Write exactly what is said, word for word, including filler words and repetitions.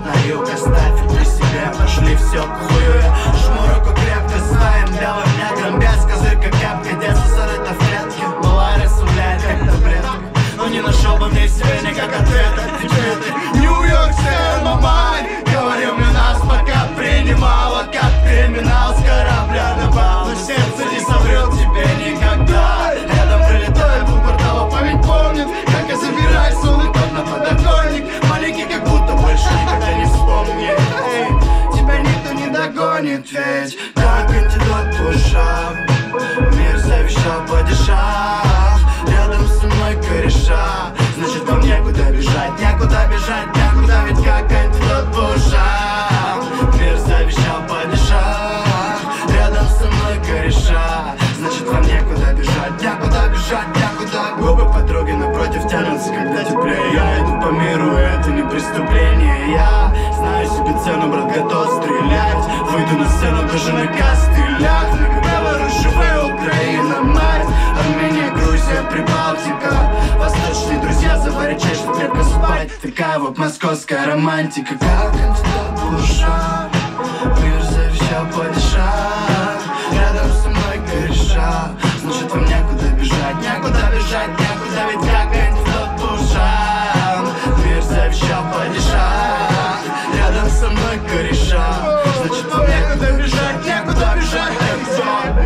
на юг, оставь при себе, пошли все к хую. Жму руку крепко своим белым неграм, без козырька капка, детство зарыто в клетке. Была расслабляет, как таблетка, но не нашел бы мне себе никак ответа. Нью-Йорк, Сэр, мамай, говорил мне нас, пока принимала как криминал с корабля на бал. Но сердце не соврет тебе никогда. Рядом прилетает двухквартала, память помнит, как я забираюсь, он тот на подоконник. Маленький, как будто больше никогда не вспомнит. Эй, тебя никто не догонит, ведь как антидот по ушам. Мир завещал падишах, рядом со мной кореша. Значит, вам некуда бежать, некуда бежать, некуда, ведь как антидот по ушам. Мир завещал падишах, рядом со мной кореша. Значит, вам некуда бежать, некуда бежать, некуда. Губы подруги напротив тянутся, когда теплее. Я иду по миру, и это не преступление. Я знаю себе цену, брат, готов стрелять. Выйду на сцену даже на костылях. Беларусь, живая Украина, мать. Армения, Грузия, Прибалтика. Восточные друзья, заварят чай, что крепко спать. Такая вот московская романтика. Как антидот по ушам. Мир завещал падишах, рядом со мной кореша. Значит, вам некуда бежать, некуда бежать, некуда, ведь как антидот по ушам. Мир завещал падишах, рядом со мной кореша. Значит, вам некуда бежать, некуда бежать, некуда.